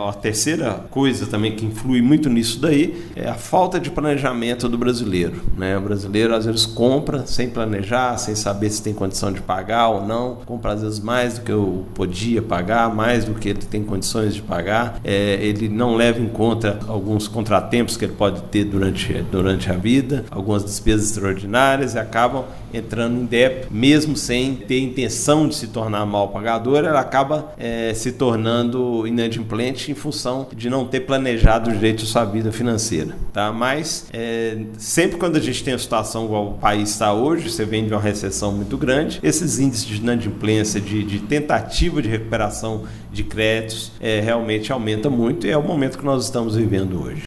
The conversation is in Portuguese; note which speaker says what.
Speaker 1: A terceira coisa também que influi muito nisso daí é a falta de planejamento do brasileiro, né? O brasileiro às vezes compra sem planejar, sem saber se tem condição de pagar ou não, compra às vezes mais do que eu podia pagar, mais do que ele tem condições de pagar, ele não leva em conta alguns contratempos que ele pode ter durante a vida, algumas despesas extraordinárias, e acabam entrando em débito, mesmo sem ter intenção de se tornar mal pagador, ela acaba se tornando inadimplente em função de não ter planejado direito a sua vida financeira, tá? Mas sempre quando a gente tem a situação igual o país está hoje, você vem de uma recessão muito grande, esses índices de inadimplência, de tentativa de recuperação de créditos realmente aumenta muito, e é o momento que nós estamos vivendo hoje.